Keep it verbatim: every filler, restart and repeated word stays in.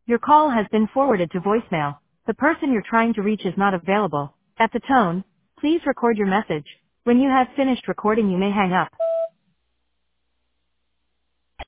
Your call has been forwarded to voicemail. The person you're trying to reach is not available. At the tone, please record your message. When you have finished recording, you may hang up.